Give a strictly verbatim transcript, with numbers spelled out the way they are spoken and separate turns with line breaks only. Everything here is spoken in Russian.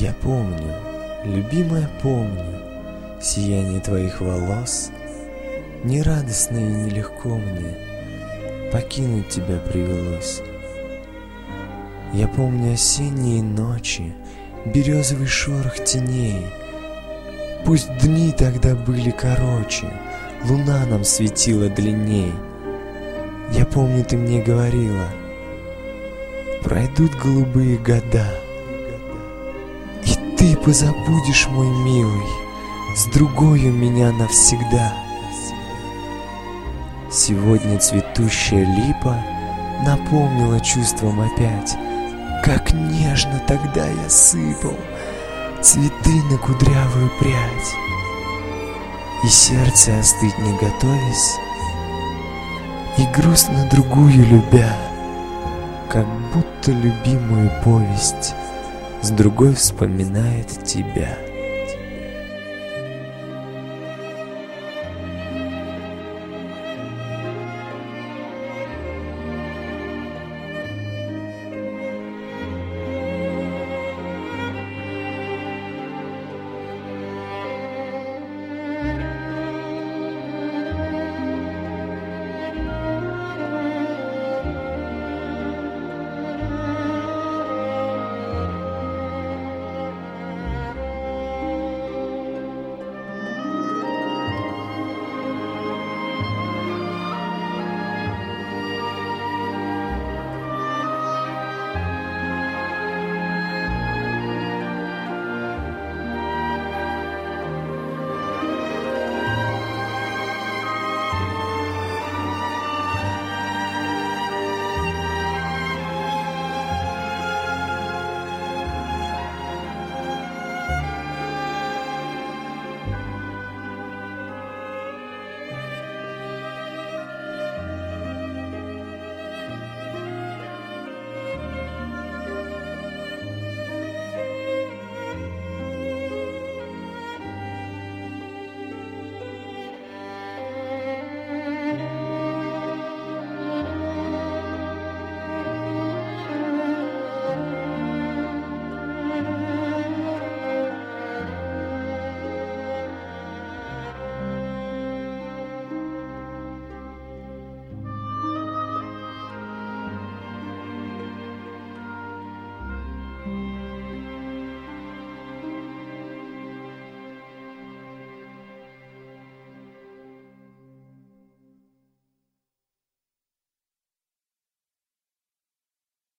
Я помню, любимая, помню сияние твоих волос. Нерадостно и нелегко мне покинуть тебя привелось. Я помню осенние ночи, березовый шорох теней. Пусть дни тогда были короче, луна нам светила длинней. Я помню, ты мне говорила: пройдут голубые года, и ты позабудешь, мой милый, с другою меня навсегда. Сегодня цветущая липа напомнила чувством опять, как нежно тогда я сыпал цветы на кудрявую прядь. И сердце остыть не готовясь, и грустно другую любя, как будто любимую повесть с другой вспоминает тебя.